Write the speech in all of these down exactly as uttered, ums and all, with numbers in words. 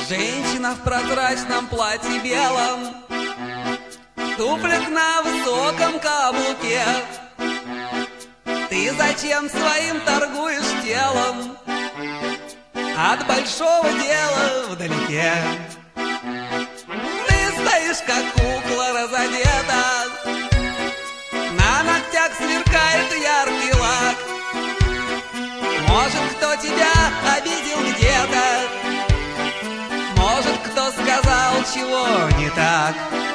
Женщина в прозрачном платье белом, туфлик на высоком каблуке. Ты зачем своим торгуешь телом? От большого дела вдалеке. Ты стоишь, как кукла разодета, на ногтях сверкает яркий лак. Может, кто тебя обидел где-то, может, кто сказал, чего не так.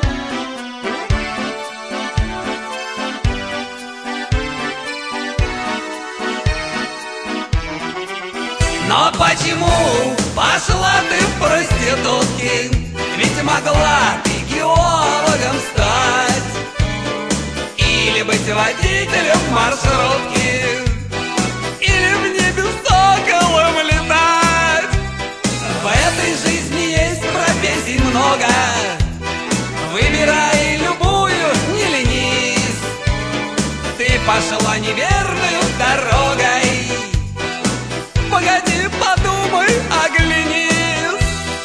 Но почему пошла ты в проститутки? Ведь могла ты геологом стать, или быть водителем маршрутки, или в небе соколом летать. В этой жизни есть профессий много, выбирай любую, не ленись. Ты пошла неверную дорогой, погоди, подумай, оглянись.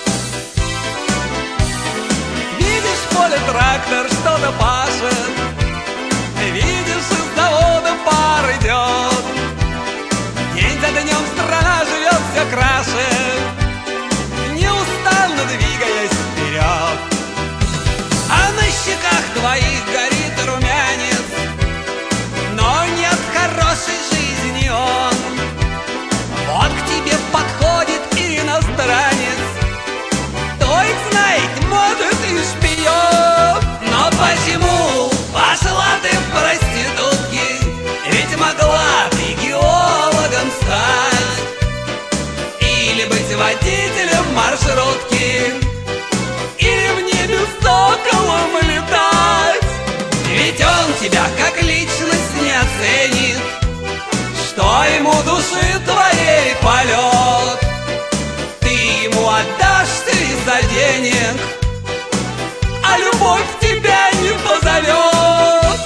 Видишь, в поле трактор что-то пашет, видишь, из завода пар идет. День за днем страна живет все краше, неустанно двигаясь вперед. А на щеках твоих горит румянец, но нет хорошей жизни он. Вот к тебе подходит иностранец, кто их знает, может, и шпион. Но почему пошла ты в проститутки? Ведь могла ты геологом стать, или быть водителем маршрутки, или в небе соколом летать. Ведь он тебя как личность не оценит, что ему души твоей полет. Ты ему отдашься из-за денег, а любовь тебя не позовет.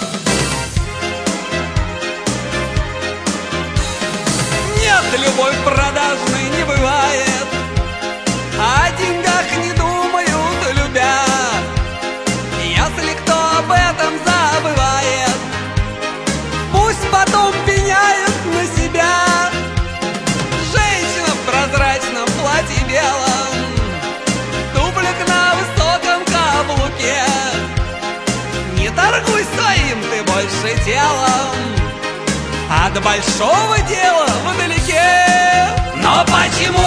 Нет, любовь продажной не бывает, о деньгах не думают, любя. Если кто об этом забывает, пусть потом пеняет на себя. Женщина в прозрачном платье белом, туфлик на высоком каблуке. Не торгуй своим ты больше телом, от большого дела вдалеке. Но почему